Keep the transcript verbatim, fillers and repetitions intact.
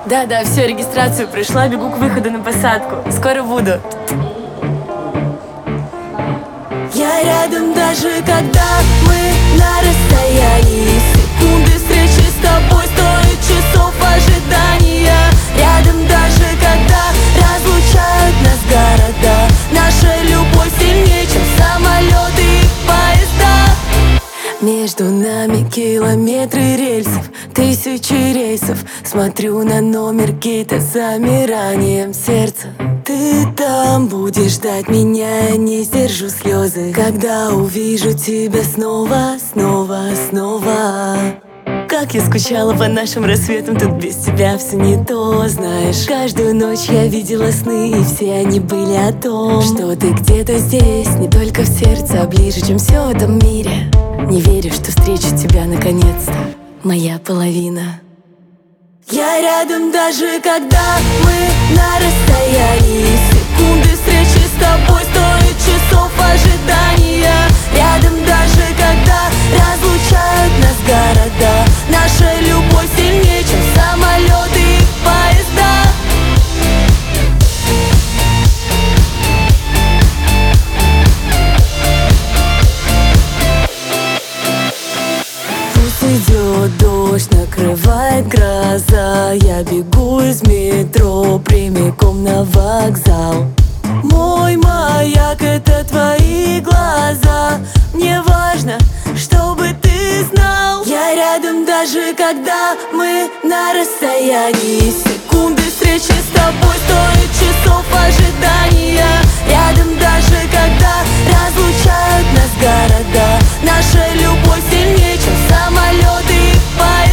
Да-да, все, регистрацию пришла, бегу к выходу на посадку. Скоро буду. Я рядом даже когда мы на расстоянии. Секунды встречи с тобой стоят часов ожидания. Рядом даже когда разлучают нас города. Наша любовь сильнее, чем самолеты и поезда. Между нами километры рельсов, тысячи рейсов. Смотрю на номер гейта с замиранием сердца. Ты там будешь ждать меня, я не сдержу слезы, когда увижу тебя снова, снова, снова. Как я скучала по нашим рассветам, тут без тебя все не то, знаешь. Каждую ночь я видела сны, и все они были о том, что ты где-то здесь, не только в сердце, а ближе, чем все в этом мире. Не верю, что встречу тебя наконец-то, моя половина. Я рядом даже когда мы на расстоянии. Секунды встречи с тобой стоят часов ожидания. Рядом даже когда разлучают нас города. Наша любовь сильнее, чем самолеты и поезда. Пусть идет дождь, накрывает гроза. Я бегу из метро прямиком на вокзал. Мой маяк — это твои глаза. Мне важно, чтобы ты знал. Я рядом даже когда мы на расстоянии. Секунды встречи с тобой стоят часов ожидания. Рядом даже когда разлучают нас города. Наша любовь сильнее, чем самолеты и поезда.